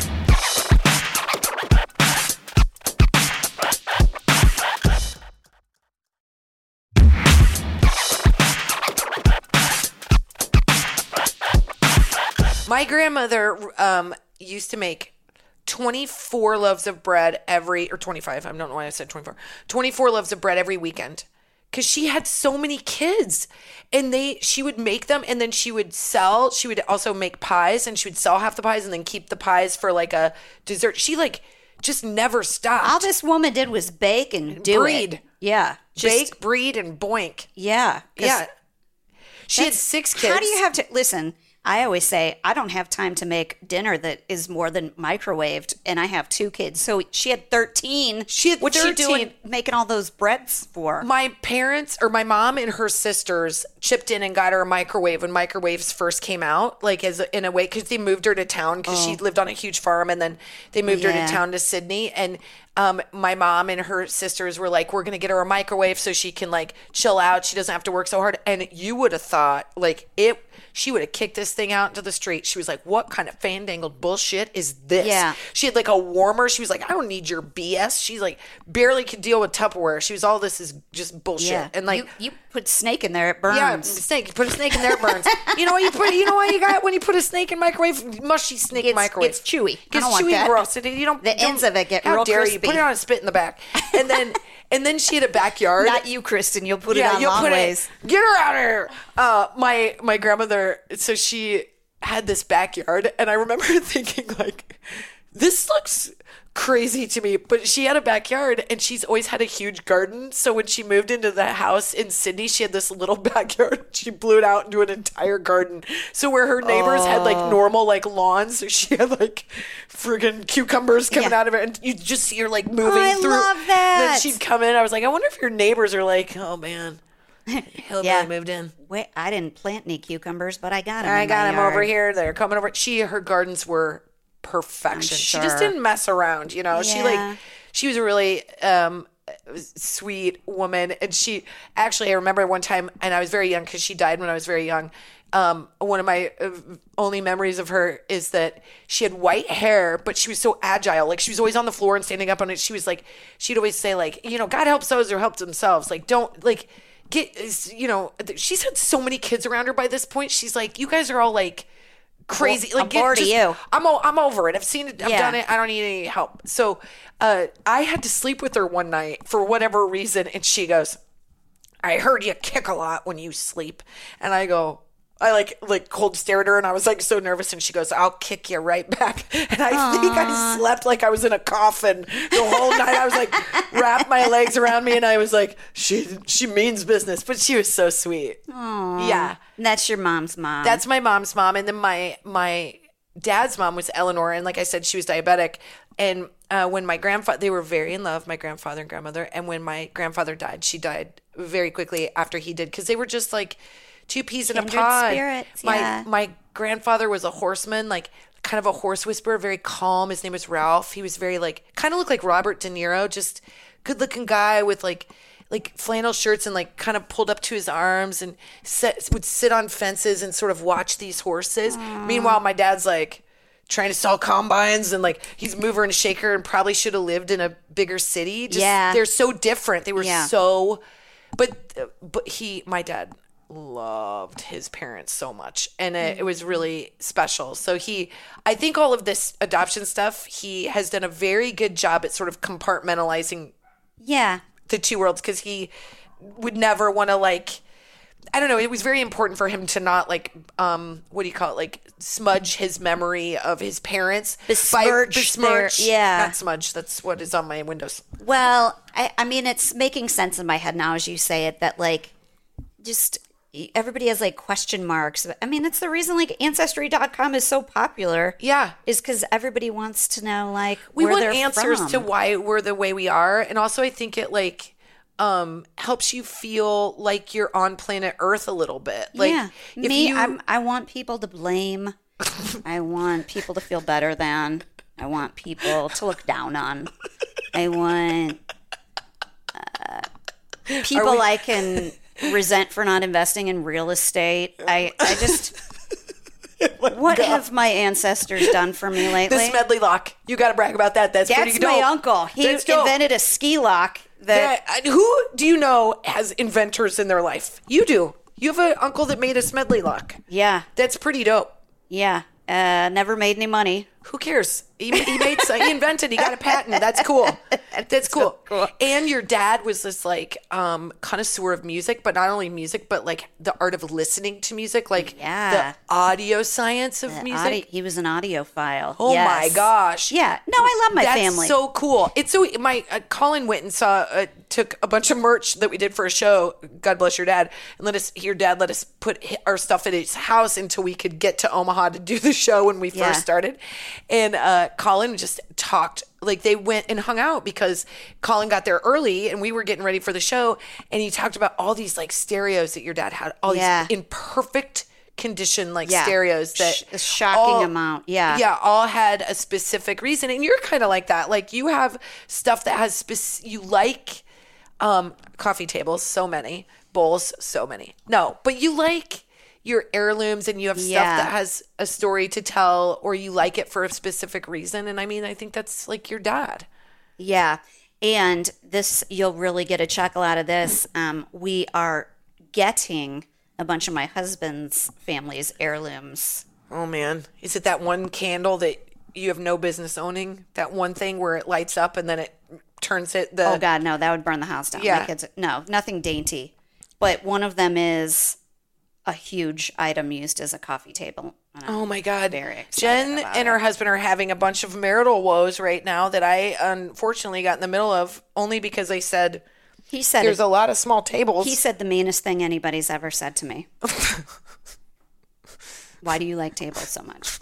My grandmother um, used to make twenty-four loaves of bread every, or twenty-five, I don't know why I said twenty-four, twenty-four loaves of bread every weekend. Because she had so many kids. And they, she would make them and then she would sell, she would also make pies and she would sell half the pies and then keep the pies for like a dessert. She like just never stopped. All this woman did was bake and do breed. It. Yeah. Just, Bake, breed, and boink. Yeah. Yeah. She had six kids. How do you have to, listen, I always say, I don't have time to make dinner that is more than microwaved, and I have two kids. So she had thirteen. She had What's thirteen. she doing making all those breads for? My parents, or my mom and her sisters, chipped in and got her a microwave when microwaves first came out, like as a, in a way, because they moved her to town because oh. she lived on a huge farm, and then they moved yeah. her to town to Sydney, and um, my mom and her sisters were like, we're going to get her a microwave so she can like chill out. She doesn't have to work so hard. And you would have thought like it, she would have kicked this thing out into the street. She was like, what kind of fandangled bullshit is this? Yeah. She had like a warmer. She was like, I don't need your B S. She's like, barely could deal with Tupperware. She was all, this is just bullshit. Yeah. And like, you, you put snake in there, it burns. Yeah, snake. You put a snake in there, it burns. You know what you put, you know what you got when you put a snake in microwave? Mushy snake it's, microwave. It's chewy. It gets I don't chewy want that. and gross. And you don't, the don't, ends of it get how real dare crispy. You put it on a spit in the back. And then, and then she had a backyard. Not you, Kristen. You'll put yeah, it on you'll long put ways. It, get her out of here. Uh, my, my grandmother, so she had this backyard, and I remember thinking like, this looks crazy to me, but she had a backyard and she's always had a huge garden. So when she moved into the house in Sydney, she had this little backyard. She blew it out into an entire garden. So where her neighbors oh. had like normal like lawns, so she had like friggin' cucumbers coming yeah. out of it, and you just see her like moving oh, I through. I love that. Then she'd come in. I was like, I wonder if your neighbors are like, oh man, hillbilly yeah. moved in. Wait, I didn't plant any cucumbers, but I got them. I got them over here. They're coming over. She, her gardens were perfection. Sure. She just didn't mess around, you know. Yeah. She like, she was a really um, sweet woman, and she actually, I remember one time, and I was very young because she died when I was very young. Um, one of my uh, only memories of her is that she had white hair, but she was so agile. Like she was always on the floor and standing up on it. She was like, she'd always say like, you know, God helps those who help themselves. Like, don't like get, you know, she's had so many kids around her by this point. She's like, you guys are all like crazy. Well, like, I'm get, bored just, of you. I'm, o- I'm over it. I've seen it. I've yeah. done it. I don't need any help. So, uh, I had to sleep with her one night for whatever reason. And she goes, I heard you kick a lot when you sleep. And I go, I like like cold stared at her, and I was like so nervous, and she goes, I'll kick you right back. And I Aww. think I slept like I was in a coffin the whole night. I was like, wrapped my legs around me, and I was like, she she means business. But she was so sweet. Aww. Yeah. That's your mom's mom. That's my mom's mom. And then my my dad's mom was Eleanor, and like I said, she was diabetic. And uh, when my grandfather, they were very in love, my grandfather and grandmother. And when my grandfather died, she died very quickly after he did, because they were just like two peas in a pod. Spirits, my yeah. my grandfather was a horseman, like kind of a horse whisperer, very calm. His name was Ralph. He was very like, kind of looked like Robert De Niro, just good looking guy with like like flannel shirts and like kind of pulled up to his arms, and set, would sit on fences and sort of watch these horses. Aww. Meanwhile, my dad's like trying to sell combines, and like he's a mover and a shaker, and probably should have lived in a bigger city. Just, yeah. They're so different. They were yeah. so, but but he, my dad, loved his parents so much, and it, it was really special. So he, I think all of this adoption stuff, he has done a very good job at sort of compartmentalizing yeah the two worlds, because he would never want to like, I don't know, it was very important for him to not like um what do you call it, like smudge his memory of his parents, besmirch, besmirch their, yeah not smudge, that's what is on my windows. Well, I, I mean, it's making sense in my head now as you say it, that like just everybody has like question marks. I mean, that's the reason like ancestry dot com is so popular. Yeah. Is because everybody wants to know like we where want they're answers from. to why we're the way we are. And also I think it like um helps you feel like you're on planet Earth a little bit. Like yeah. if Me, you... I'm, I want people to blame. I want people to feel better than. I want people to look down on. I want uh, people we... I can resent for not investing in real estate. I, I just, what God. have my ancestors done for me lately? The Smedley lock. You got to brag about that. That's, That's pretty my dope. uncle. He That's invented dope. a ski lock. That yeah. Who do you know has inventors in their life? You do. You have an uncle that made a Smedley lock. Yeah. That's pretty dope. Yeah. Uh, never made any money. Who cares? He, he made, he invented, he got a patent. That's cool. That's cool. So cool. And your dad was this like um, connoisseur of music, but not only music, but like the art of listening to music, like yeah. the audio science of the music. Audi- he was an audiophile. Oh yes. my gosh. Yeah. No, I love my That's family. So cool. It's so my uh, Colin went and saw uh, took a bunch of merch that we did for a show. God bless your dad, and let us. Your dad let us put our stuff at his house until we could get to Omaha to do the show when we first yeah. started, and. uh Colin just talked, like they went and hung out because Colin got there early and we were getting ready for the show, and he talked about all these like stereos that your dad had, all yeah. these in perfect condition like yeah. stereos that Sh- a shocking all, amount yeah yeah all had a specific reason. And you're kind of like that, like you have stuff that has spec- you like um coffee tables, so many bowls, so many no but you like your heirlooms, and you have stuff yeah. that has a story to tell, or you like it for a specific reason. And I mean, I think that's like your dad. Yeah. And this, you'll really get a chuckle out of this. Um, we are getting a bunch of my husband's family's heirlooms. Oh man. Is it that one candle that you have no business owning? That one thing where it lights up and then it turns it the... Oh God, no, that would burn the house down. Yeah. My kids, no, nothing dainty. But one of them is a huge item used as a coffee table Oh my God. Very excited Jen about and it. her husband are having a bunch of marital woes right now that I unfortunately got in the middle of only because I said He said there's it- a lot of small tables. He said the meanest thing anybody's ever said to me. Why do you like tables so much?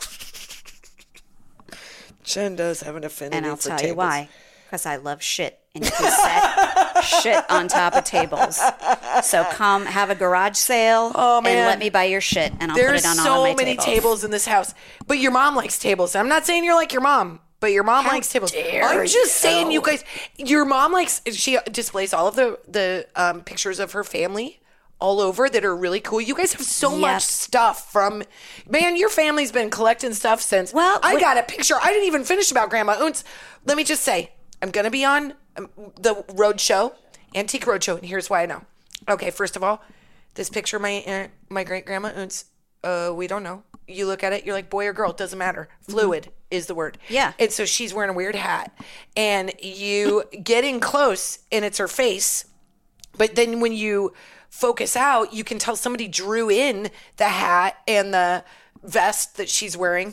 Jen does have an affinity And I'll for tell tables. you why. Because I love shit. And you can set shit on top of tables. So come have a garage sale Oh, man. and let me buy your shit. And I'll put There's it on so all of my many tables. tables in this house. But your mom likes tables. I'm not saying you're like your mom, but your mom How likes tables. dare I'm just saying, you. you guys, your mom likes, she displays all of the, the um, pictures of her family all over that are really cool. You guys have so Yep. much stuff from, man, your family's been collecting stuff since. Well, I we- got a picture. I didn't even finish about Grandma Oons. Let me just say, I'm going to be on um, the road show, Antique Roadshow, and here's why I know. Okay, first of all, this picture of my uh, my great grandma Oons, uh, we don't know. You look at it, you're like, boy or girl, it doesn't matter. Fluid mm-hmm. is the word. Yeah. And so she's wearing a weird hat, and you get in close, and it's her face. But then when you focus out, you can tell somebody drew in the hat and the vest that she's wearing.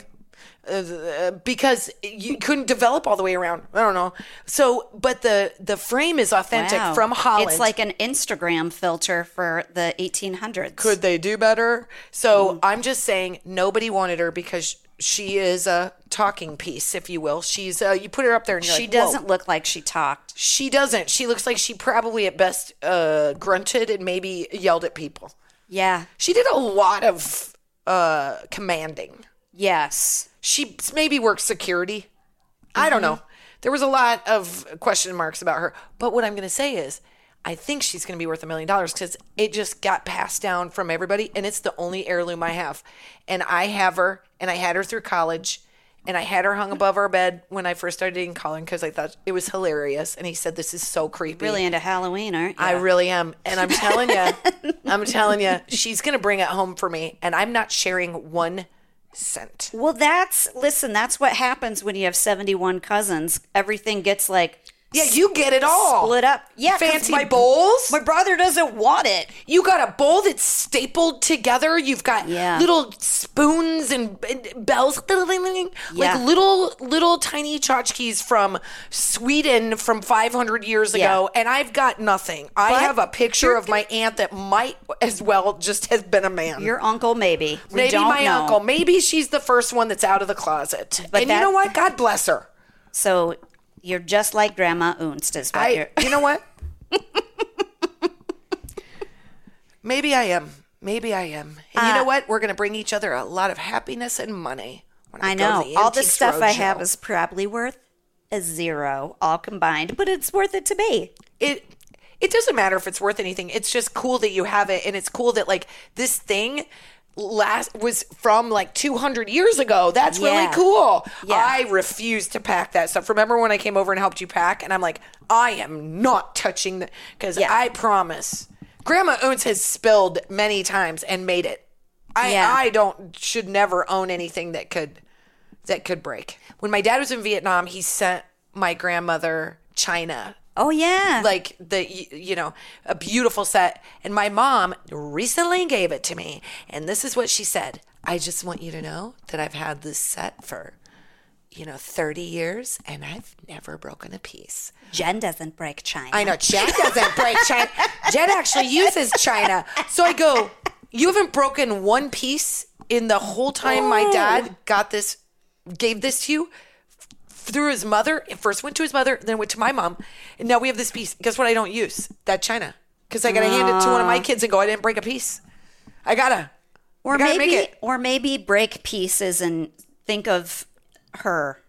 Uh, because you couldn't develop all the way around. I don't know. So, but the the frame is authentic Wow. from Holland. It's like an Instagram filter for the eighteen hundreds. Could they do better? So mm. I'm just saying nobody wanted her because she is a talking piece, if you will. She's uh, you put her up there and you're she like, doesn't whoa. look like she talked. She doesn't. She looks like she probably at best uh, grunted and maybe yelled at people. Yeah. She did a lot of uh, commanding. Yes. She maybe works security. Mm-hmm. I don't know. There was a lot of question marks about her. But what I'm going to say is, I think she's going to be worth a million dollars because it just got passed down from everybody. And it's the only heirloom I have. And I have her, and I had her through college. And I had her hung above our bed when I first started dating Colin because I thought it was hilarious. And he said, this is so creepy. Really into Halloween, aren't you? I really am. And I'm telling you, I'm telling you, she's going to bring it home for me. And I'm not sharing one cent. Well, that's, listen, that's what happens when you have seventy-one cousins. Everything gets like, Yeah, you get it all. split up. Yeah, 'cause Fancy my, bowls. My brother doesn't want it. You got a bowl that's stapled together. You've got Yeah. little spoons and, and bells, like Yeah. little little tiny tchotchkes from Sweden from five hundred years ago. Yeah. And I've got nothing. I But have a picture of my aunt that might as well just have been a man. Your uncle, maybe. We Maybe don't my know. uncle. Maybe she's the first one that's out of the closet. But and you that- know what? God bless her. So you're just like Grandma Oonst is what I, you're. you know what? Maybe I am. Maybe I am. And you Uh, know what? We're going to bring each other a lot of happiness and money. When I go to know. the All the Antiques stuff I Roadshow. have is probably worth a zero, all combined, but it's worth it to me. it. It doesn't matter if it's worth anything. It's just cool that you have it, and it's cool that like this thing last was from like two hundred years ago. That's really Yeah. cool. Yeah. I refuse to pack that stuff. Remember when I came over and helped you pack, and I'm like, I am not touching that because Yeah. I promise. Grandma Oons has spilled many times and made it. I Yeah. I don't should never own anything that could that could break. When my dad was in Vietnam, he sent my grandmother china, Oh, yeah. like the y- you know, a beautiful set, and my mom recently gave it to me, and this is what she said: I just want you to know that I've had this set for you know thirty years and I've never broken a piece. Jen doesn't break china. I know Jen doesn't break china. Jen actually uses china. So I go, you haven't broken one piece in the whole time my dad got this, gave this to you? Through his mother. It first went to his mother, then went to my mom, and now we have this piece. Guess what? I don't use that china because I gotta hand it to one of my kids and go, I didn't break a piece. I gotta. Or I gotta maybe, make it. or maybe break pieces and think of her.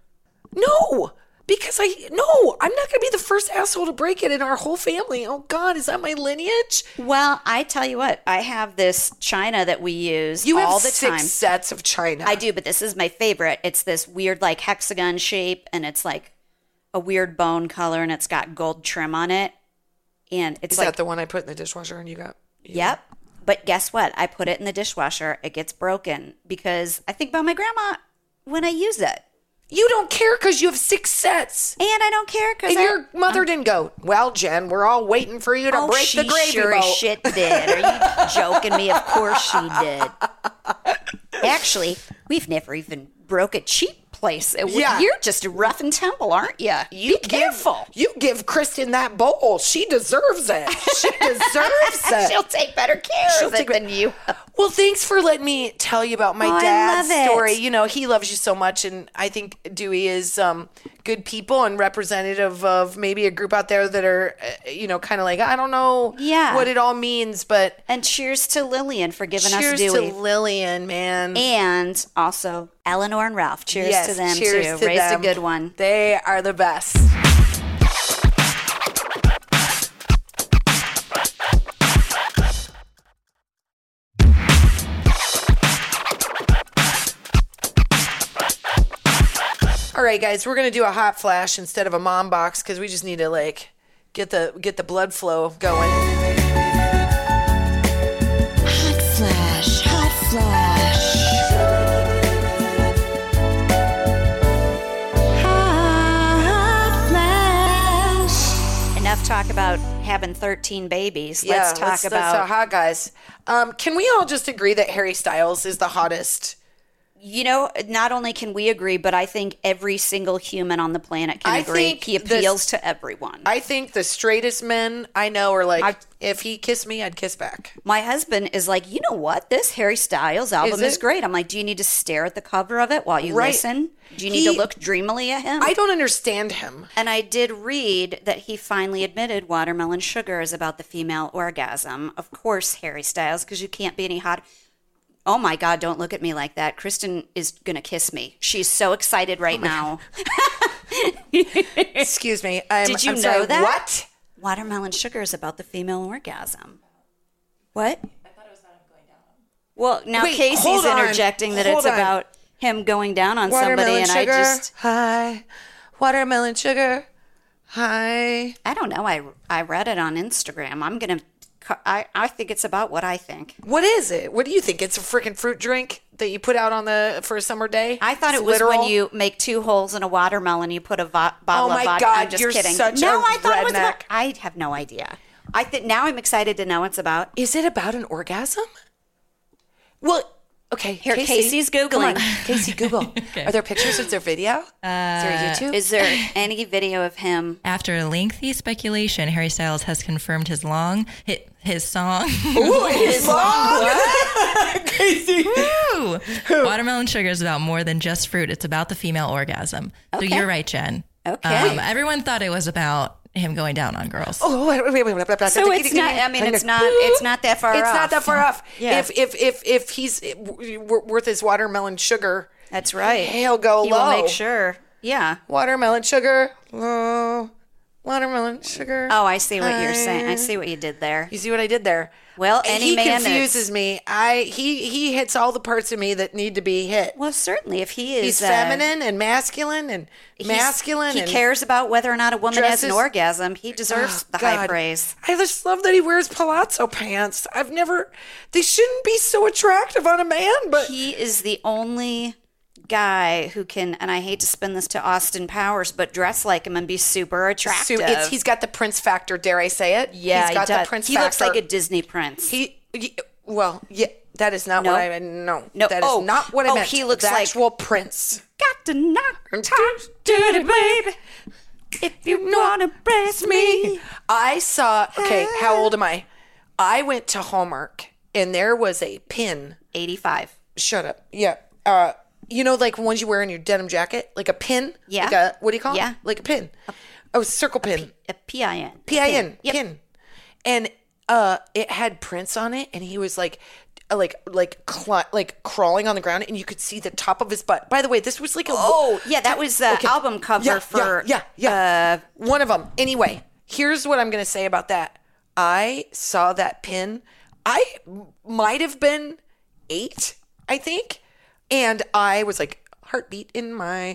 No, because I no, I'm not gonna be the first asshole to break it in our whole family. Oh God, is that my lineage? Well, I tell you what, I have this china that we use You have all the six time. sets of china. I do, but this is my favorite. It's this weird like hexagon shape, and it's like a weird bone color, and it's got gold trim on it. And it's Is like, that the one I put in the dishwasher and you got? you- yep. But guess what? I put it in the dishwasher. It gets broken because I think about my grandma when I use it. You don't care because you have six sets. And I don't care because And your mother didn't go, well, Jen, we're all waiting for you to oh, break she the gravy sure boat. as shit did. Are you joking me? Of course she did. Actually, We've never even broke a cheap place. Yeah. You're just a rough and tumble, aren't you? You Be careful. Give, you give Kristen that bowl. She deserves it. She deserves it. She'll take better care She'll of it take than you. Well, thanks for letting me tell you about my Oh, I dad's love it. story. You know, he loves you so much, and I think Dewey is um, good people and representative of maybe a group out there that are, uh, you know, kind of like, I don't know Yeah. what it all means, but And cheers to Lillian for giving us cheers Dewey. to Lillian, man. And also Eleanor and Ralph. Cheers Yes, to them, cheers too. to Raised them. a good one. They are the best. All right, guys, we're gonna do a hot flash instead of a mom box because we just need to like get the get the blood flow going. Hot flash, hot flash. Hot flash. Enough talk about having thirteen babies. Yeah, let's talk let's, about... let's, uh, hot guys. Um, can we all just agree that Harry Styles is the hottest? You know, not only can we agree, but I think every single human on the planet can I agree. think He this- appeals to everyone. I think the straightest men I know are like, I- if he kissed me, I'd kiss back. My husband is like, you know what? This Harry Styles album Is is, it? great. I'm like, do you need to stare at the cover of it while you Right. listen? Do you need He- to look dreamily at him? I don't understand him. And I did read that he finally admitted Watermelon Sugar is about the female orgasm. Of course, Harry Styles, because you can't be any hot. Oh my God, don't look at me like that. Kristen is going to kiss me. She's so excited right now. Excuse me. I'm, Did you I'm know sorry, that? What? Watermelon Sugar is about the female orgasm. What? I thought it was about him going down. Well, now Wait, Casey's hold on. interjecting that Hold it's on. about him going down on somebody, Watermelon and sugar. I just, Hi. Watermelon sugar. Hi. I don't know. I, I read it on Instagram. I'm going to, I, I think it's about what I think. What is it? What do you think? It's a freaking fruit drink that you put out on the for a summer day? I thought It's it was literal? when you make two holes in a watermelon, you put a vo- bottle Oh my of vodka. God, I'm just you're kidding. such no, a I thought it was about, redneck. I have no idea. I think now I'm excited to know it's about. Is it about an orgasm? Well, okay. Here, Casey, Casey's come Googling. on. Casey, Google. Are there pictures? Is there video? is there YouTube? Is there any video of him? After lengthy speculation, Harry Styles has confirmed his long hit his song. Ooh, his long. Casey. Woo! Watermelon Sugar is about more than just fruit. It's about the female orgasm. Okay. So you're right, Jen. Okay. Um, everyone thought it was about him going down on girls. Oh, wait, wait, wait, wait, wait, wait. So it's not. I mean, it's not. It's not that far It's off. not that far off. Yeah. If if if if he's worth his watermelon sugar, That's right. he'll go He low. will make sure. Yeah. Watermelon sugar, low. Watermelon sugar. Oh, I see what you're saying. I high. see what you did there. You see what I did there? Well, any he man confuses that's- me. I he he hits all the parts of me that need to be hit. Well, certainly, if he is He's uh, feminine and masculine and he's- masculine. he and cares about whether or not a woman has an dresses- orgasm. He deserves Oh, the high God. praise. I just love that he wears palazzo pants. I've never. They shouldn't be so attractive on a man, but He is the only guy who can, and I hate to spin this to Austin Powers, but dress like him and be super attractive. So it's, he's got the prince factor. Dare I say it? yeah, he's got he does. the prince He factor. looks like a Disney prince. He, he- well, yeah, that is not No. what I meant. No, No. that is Oh. not what I Oh, meant. he looks the like- actual prince. Got to knock, talk dirty, baby. If you wanna breast me. I saw. Okay, how old am I? I went to Hallmark, and there was a pin. eighty-five. Shut up. Yeah. Uh, you know, like ones you wear in your denim jacket, like a pin. Yeah. Like a, what do you call Yeah. it? Like a pin. Oh, circle pin. A P I N. P I N. Yep. Pin. And uh, it had Prince on it, and he was like, uh, like, like, cl- like crawling on the ground, and you could see the top of his butt. By the way, this was like a. Oh, yeah, that was the Okay. album cover Yeah, for. Yeah, yeah, yeah. Uh, One of them. Anyway, here's what I'm going to say about that. I saw that pin. I m- might have been eight, I think, and I was like, heartbeat in my.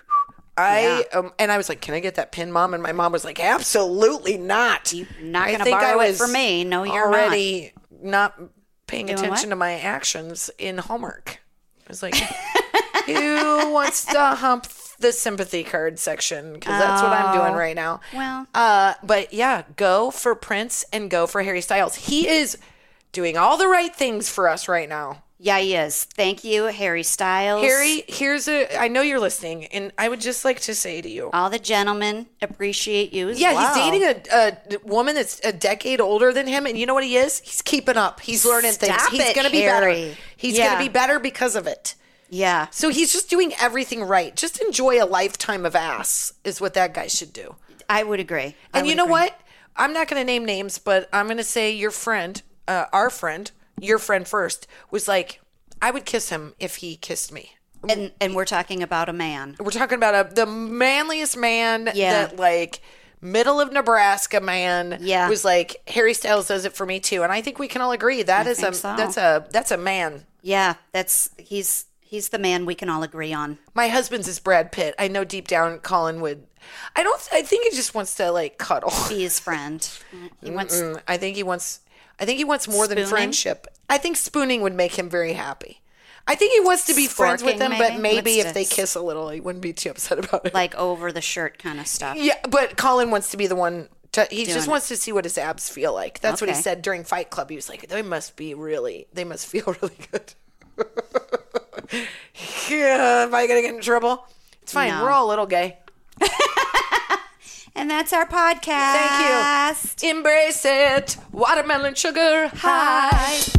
I um, and I was like, "Can I get that pin, Mom?" And my mom was like, "Absolutely not. You're not I gonna think I borrow it was from me. No, you're already not, paying Doing attention what? to my actions in Hallmark." I was like, "Who wants to hump the sympathy card section?" Because that's what I'm doing right now. well. uh, but yeah, go for Prince and go for Harry Styles. He is doing all the right things for us right now. Yeah, he is. Thank you, Harry Styles. Harry, here's a. I know you're listening, and I would just like to say to you, all the gentlemen appreciate you as yeah, well. he's dating a, a woman that's a decade older than him, and you know what he is? He's keeping up. He's learning Stop things. He's it, going to be Harry. better. He's Yeah. going to be better because of it. Yeah. So he's just doing everything right. Just enjoy a lifetime of ass is what that guy should do. I would agree. I And would you know agree. what? I'm not going to name names, but I'm going to say your friend, uh, our friend, your friend first, was like, I would kiss him if he kissed me. And and we're talking about a man. We're talking about a, the manliest man Yeah. that like middle of Nebraska man Yeah. was like, Harry Styles does it for me too. And I think we can all agree that I is a think so. that's a that's a man. Yeah, that's he's he's the man we can all agree on. My husband's is Brad Pitt. I know deep down Colin would I don't I think he just wants to like cuddle. Be his friend. He wants Mm, I think he wants I think he wants more than Spooning? friendship. I think spooning would make him very happy. I think he wants to be friends with Sporking, them, but maybe? maybe What's if they this? kiss a little, he wouldn't be too upset about it. like over the shirt kind of stuff. Yeah, but Colin wants to be the one. To, he just Doing wants to see what his abs feel like. That's what he Okay. said during Fight Club. He was like, "They must be really. They must feel really good." Yeah, am I gonna get in trouble? It's fine. No. We're all a little gay. And that's our podcast. Thank you. Embrace it. Watermelon sugar high.